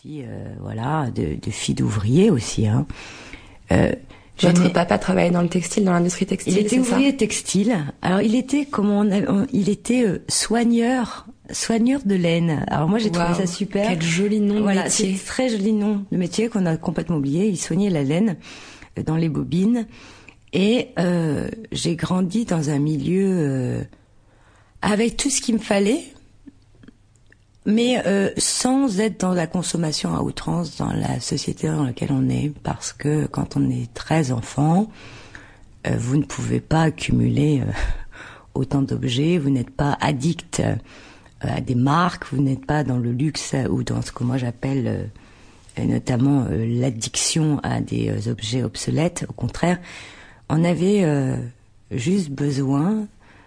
fille, de fille d'ouvrier aussi. Hein. Votre papa travaillait dans le textile, dans l'industrie textile, c'est ça ? Il était ouvrier ça textile. Alors il était soigneur de laine. Alors moi j'ai trouvé ça super. Quel joli nom de métier. C'est très joli nom de métier qu'on a complètement oublié. Il soignait la laine dans les bobines. Et j'ai grandi dans un milieu avec tout ce qu'il me fallait, mais sans être dans la consommation à outrance dans la société dans laquelle on est, parce que quand on est 13 enfants, vous ne pouvez pas accumuler autant d'objets, vous n'êtes pas addict à des marques, vous n'êtes pas dans le luxe ou dans ce que moi j'appelle notamment l'addiction à des objets obsolètes. Au contraire, on avait juste besoin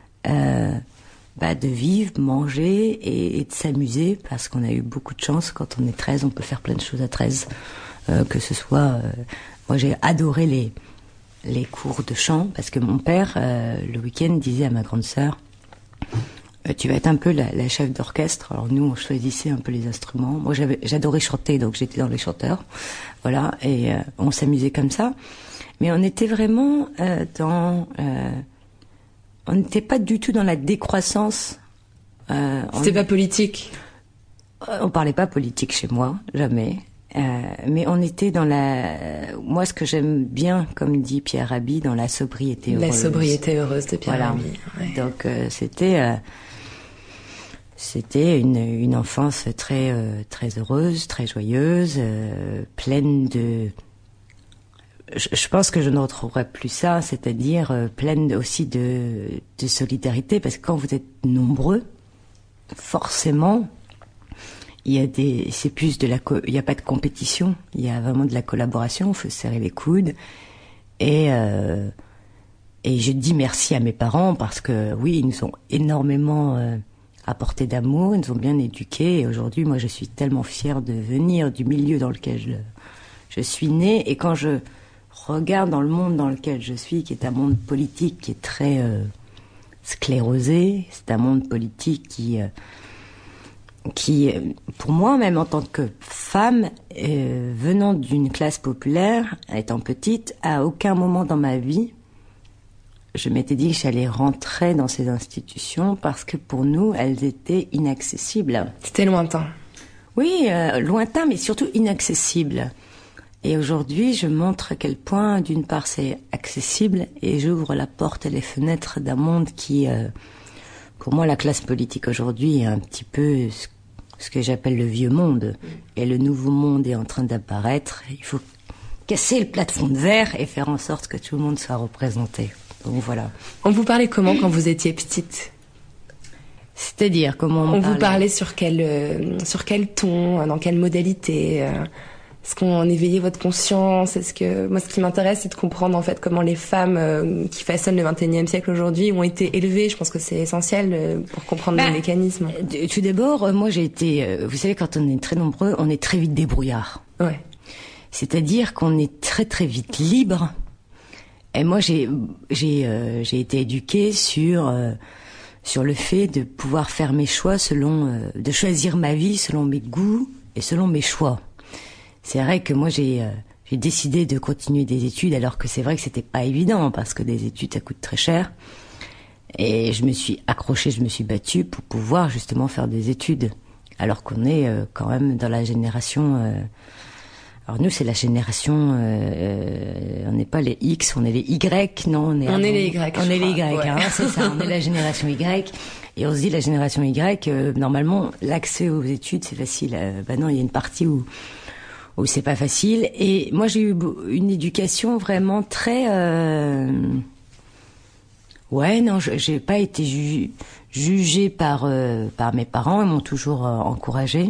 de vivre, manger et de s'amuser, parce qu'on a eu beaucoup de chance. Quand on est 13, on peut faire plein de choses à 13. Que ce soit... moi, j'ai adoré les cours de chant, parce que mon père, le week-end, disait à ma grande sœur, tu vas être un peu la chef d'orchestre. Alors nous, on choisissait un peu les instruments. Moi, j'adorais chanter, donc j'étais dans les chanteurs. Voilà, et on s'amusait comme ça. Mais on était vraiment on n'était pas du tout dans la décroissance. C'était pas politique. On parlait pas politique chez moi, jamais. Mais on était dans moi, ce que j'aime bien, comme dit Pierre Rabhi, dans la sobriété heureuse. La sobriété heureuse de Pierre Rabhi. Ouais. Donc c'était une enfance très très heureuse, très joyeuse, pleine de... Je pense que je ne retrouverai plus ça, c'est-à-dire pleine aussi de solidarité, parce que quand vous êtes nombreux, forcément, il y a pas de compétition, il y a vraiment de la collaboration, il faut se serrer les coudes, et je dis merci à mes parents, parce que oui, ils nous ont énormément apporté d'amour, ils nous ont bien éduqués, et aujourd'hui, moi, je suis tellement fière de venir du milieu dans lequel je suis née, et quand je regarde dans le monde dans lequel je suis, qui est un monde politique qui est très sclérosé, c'est un monde politique qui, pour moi, même en tant que femme, venant d'une classe populaire, étant petite, à aucun moment dans ma vie, je m'étais dit que j'allais rentrer dans ces institutions, parce que pour nous, elles étaient inaccessibles. C'était lointain. Oui, lointain, mais surtout inaccessible. Et aujourd'hui, je montre à quel point, d'une part, c'est accessible, et j'ouvre la porte et les fenêtres d'un monde qui, pour moi, la classe politique aujourd'hui est un petit peu ce que j'appelle le vieux monde. Et le nouveau monde est en train d'apparaître. Il faut casser le plafond de verre et faire en sorte que tout le monde soit représenté. Donc voilà. On vous parlait comment quand vous étiez petite ? C'est-à-dire, comment on vous parlait sur quel ton, dans quelle modalité Est-ce qu'on éveillait votre conscience ? Moi, ce qui m'intéresse, c'est de comprendre en fait comment les femmes qui façonnent le XXIe siècle aujourd'hui ont été élevées. Je pense que c'est essentiel pour comprendre les mécanismes. Tout d'abord, moi, j'ai été... vous savez, quand on est très nombreux, on est très vite débrouillard. Ouais. C'est-à-dire qu'on est très très vite libre. Et moi, j'ai été éduquée sur le fait de pouvoir faire mes choix de choisir ma vie selon mes goûts et selon mes choix. C'est vrai que moi j'ai décidé de continuer des études, alors que c'est vrai que c'était pas évident, parce que des études ça coûte très cher. Et je me suis accrochée, je me suis battue pour pouvoir justement faire des études, alors qu'on est quand même dans la génération. Alors nous c'est la génération, on n'est pas les X, on est les Y, non on est les Y. On est les Y, ouais. hein, c'est ça. On est la génération Y. Et on se dit la génération Y, normalement l'accès aux études c'est facile. Non, il y a une partie où c'est pas facile. Et moi, j'ai eu une éducation vraiment très... j'ai pas été jugée par mes parents. Ils m'ont toujours encouragée.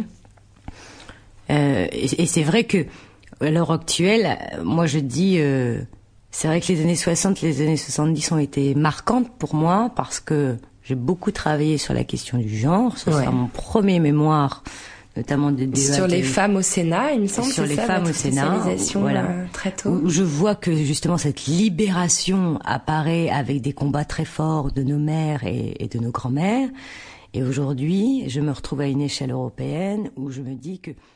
Et c'est vrai que, à l'heure actuelle, moi, je dis... c'est vrai que les années 60, les années 70 ont été marquantes pour moi, parce que j'ai beaucoup travaillé sur la question du genre. Ce sera mon premier mémoire... notamment sur les femmes au Sénat, il me semble. Sur les femmes au Sénat, voilà. Très tôt. Où je vois que justement cette libération apparaît avec des combats très forts de nos mères et de nos grands-mères. Et aujourd'hui, je me retrouve à une échelle européenne où je me dis que